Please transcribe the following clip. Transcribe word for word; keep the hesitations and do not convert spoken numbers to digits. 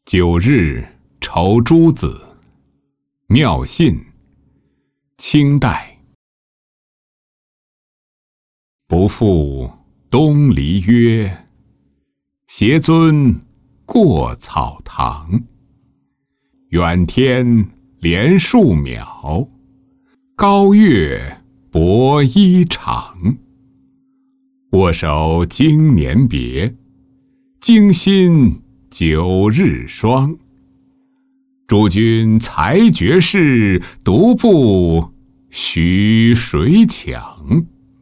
九日筹诸子，妙信，清代。不负东篱约，携尊过草堂。远天连树苗，高月薄衣裳。握手经年别，惊心九日霜。诸君才绝世，独步许谁强？